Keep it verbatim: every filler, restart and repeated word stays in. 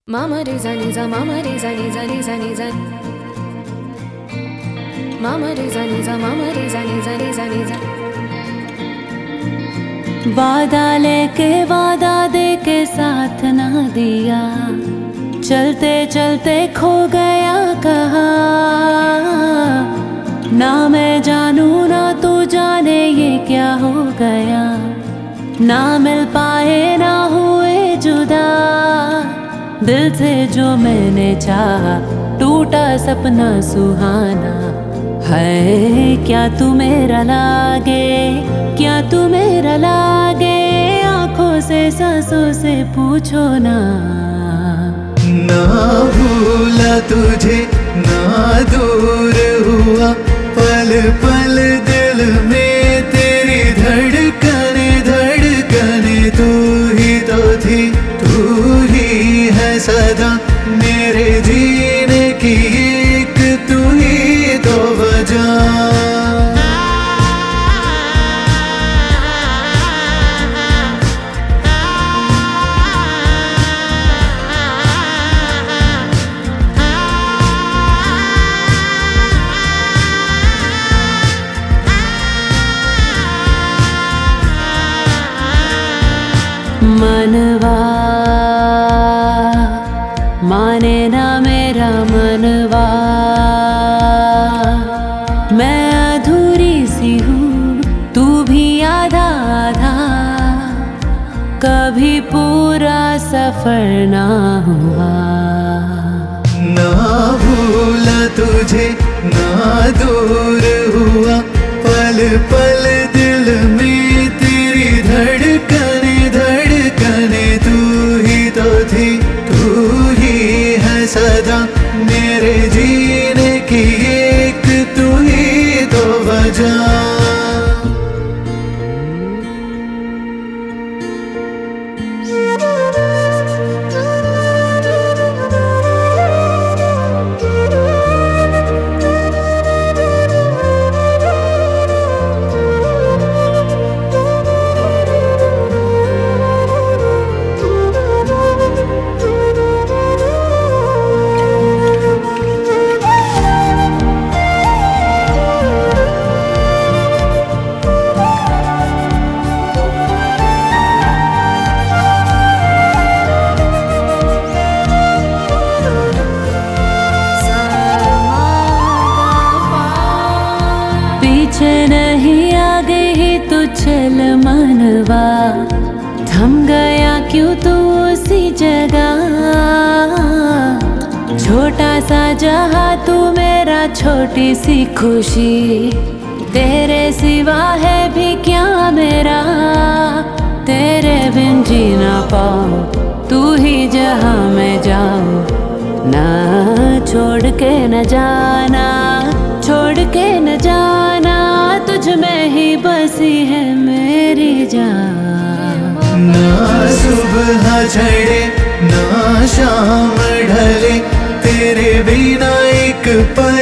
Mama re za ni za mama re za ni za ni za ni za Mama re za ni za mama re za ni za ni za ni za वादा लेके वादा दे के साथ ना दिया, चलते चलते खो गया कहाँ। ना मैं जानू ना तू जाने ये क्या हो गया, ना मिल पाए ना हुए जुदा। दिल से जो मैंने चाहा टूटा सपना सुहाना है। क्या तू मेरा लागे, क्या तू मेरा लागे, आंखों से सांसों से पूछो ना। ना भूला तुझे ना दूर हुआ, पल पल दिल में तेरी धड़कने धड़कने। तू ही तो थी तू ही है सदा मेरे जीने की, एक तू ही तो वजह। मनवा माने ना मेरा मनवा, मैं अधूरी सी हूँ तू भी आधा आधा। कभी पूरा सफर ना हुआ। ना भूला तुझे ना दूर हुआ, पल पल दिल में तेरी धड़कने धड़कने। तू ही तो थी तू ही है सदा मेरे जीने की, एक तू ही तो वजह। पीछे नहीं आगे ही तू चल मनवा, थम गया क्यों तू उसी जगह। छोटा सा जहां तू मेरा छोटी सी खुशी, तेरे सिवा है भी क्या मेरा। तेरे बिन जी ना पाऊं तू ही जहां मैं जाऊं। ना छोड़ के न जाना, छोड़ के न जाना, तुझ में ही बसी है मेरी जान। ना सुबह चढ़े ना शाम ढले, तेरे बिना एक पल